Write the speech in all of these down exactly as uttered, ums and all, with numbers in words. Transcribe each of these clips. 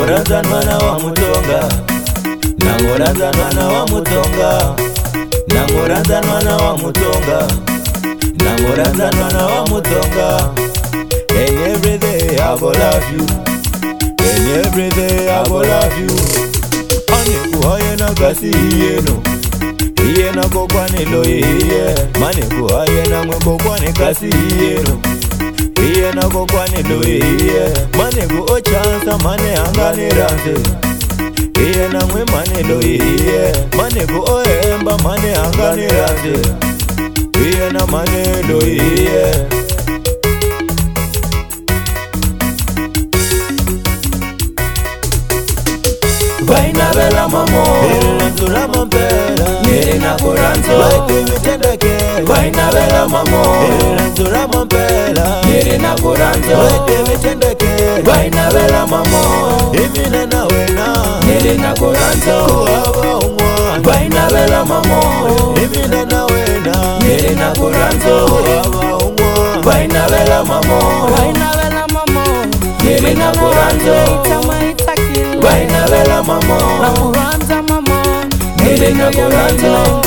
Namuranza mwana wa Mutonga, Namuranza mwana wa Mutonga, Namuranza mwana wa Mutonga, Namuranza mwana wa Mutonga. And every day I go love you, and every day I go love you. Ane kuhaye na kasi yeno, iye na kokwane lo iye. Mane kuhaye na mwe kokwane kasi yeno, iye na kokwane lo iye. Mane ku ochansa mane angane rante, iye na mwe mane lo iye. Mane ku oemba mane angane rante, iye na mane lo iye. Vaina bela mamo, Nere nzura mampera, Nere na kuranzo, Vaite vitendeke. Vaina bela mamo, Nere nzura mampera, Nere na kuranzo, Vaite vitendeke. Vaina bela mamo, Imine na wena, Nere na kuranzo, Kuhava umwa. Vaina bela mamo, Imine na wena, Nere na kuranzo, Kuhava umwa. Vaina bela mamo, Vaina bela mamo, Nere na kuranzo, Vaina bela mamo, Namuranza mamo, Nere na kuranzo.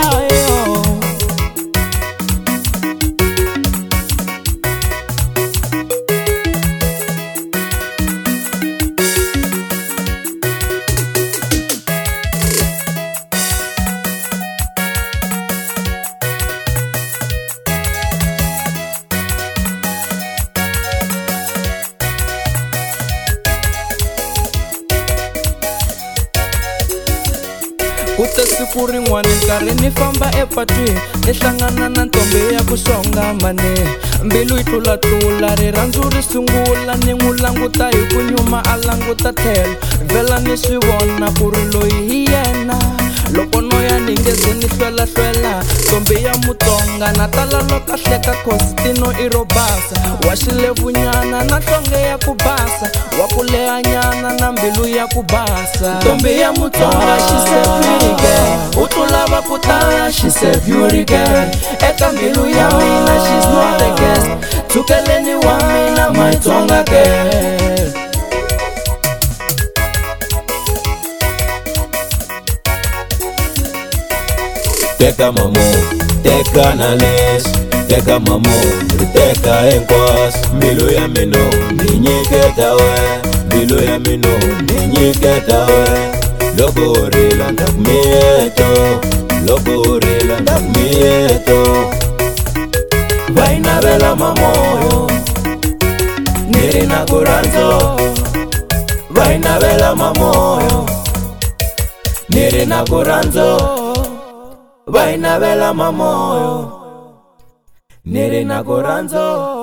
Kute siku rin'wana nkarhi ni famba epatwini, ni hlangana na ntombi ya ku swonga mane. Mbilu yi tlulatlula, rirhandzu ri sungula, ni n'wi languta hi ku nyuma a languta tlhelo. Vhela ni swi vona ku ri loyi hi yena. Loko no ya ni nge ze ni hlwela hlwela, ntombi ya Mutonga na tala loko hleka costino i ro basa. Wa xilevunyana na nhlonge ya ku basa, wa ku lehanyana na mbilu ya ku basa. Ntombi ya Mutonga she's a pretty girl, u tlula ku tala she's a beauty girl. Eka mbilu ya mina she's not a guest, tsukeleni wa mina my Tonga girl. Teka mamo, teka na les, teka mamo, teka enkwas. Mbilu ya mino, ninyiketa we, mbilu ya mino, ninyiketa we. Loko orela ndak mieto, loko orela ndak mieto. Vaina bela mamo, Nere na kuranzo. Vaina bela mamo, Nere na kuranzo. Vaina bela mamo, Nere na kuranzo.